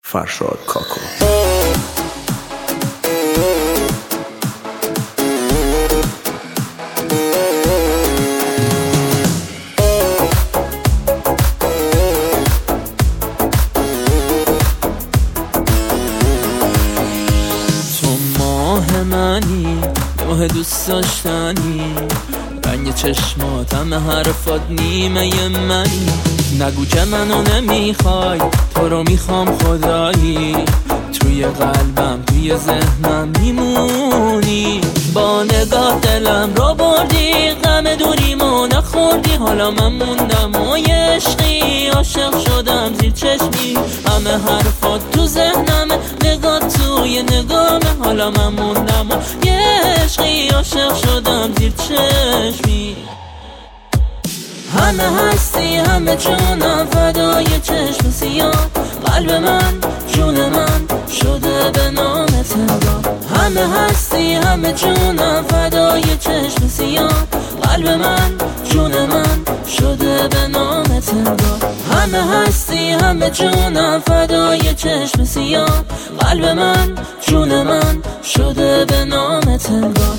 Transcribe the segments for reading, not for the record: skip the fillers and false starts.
فرشاد کاکو. منی ماه دوست داشتنی، رنگ چشماتم حرفات نیمه منی. نگو که منو نمیخوای، تو رو میخوام خدایی. توی قلبم توی ذهنم میمونی، با نگاه دلم رو بردی، غم دوریمو نخوردی. حالا من موندم و یه عشقی عاشق شدم زیر چشمی. همه حرفات تو ذهنمه، نگاه توی نگامه. حالا من موندم و یه عشقی عاشق شدم زیر چشمی. همه هستی همه جونم فدای چشم سیاه. قلب من جون من شده به نامت انگار. همه هستی همه جونم فدای چشم سیاه. قلب من جون من شده به نامت انگار. همه هستی همه جونم فدای چشم سیاه. قلب من جون من شده به نامت انگار.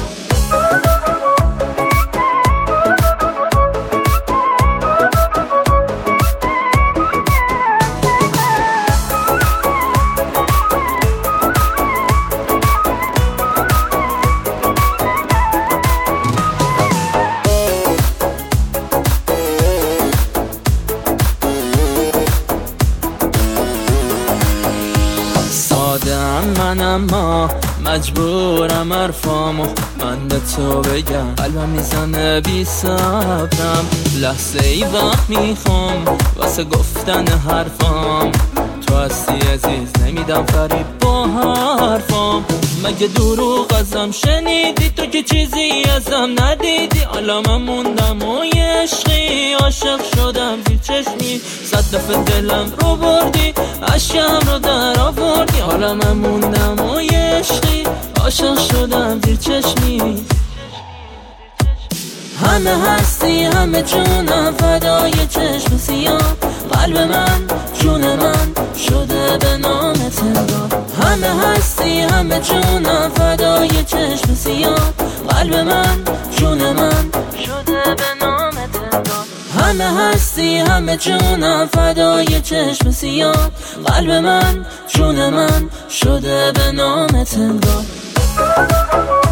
من اما مجبورم حرفامو من به تو بگم. قلبم میزنه بی صبرم، لحظه ای وقت میخوام واسه گفتن حرفام. تو هستی عزیز نمیدم فریب با حرفام. مگه دروغ ازم شنیدی؟ تو که چیزی ازم ندیدی. حالا من موندم و یه عشقی عاشق شدم زیر چشمی. 100 دفعه دلم رو بردی، اشکم رو در آوردی. حالا من موندم و یه عشقی عاشق شدم زیر چشمی. همه هستی همه جونم فدای چشم سیاه. قلب من جون من شده به نامت انگار. همه هستی همه جونم فدای چشم سیاه. قلب من جون من شده به نامت انگار. همه هستی همه جونم فدای چشم سیاه. قلب من جون من شده به نامت انگار.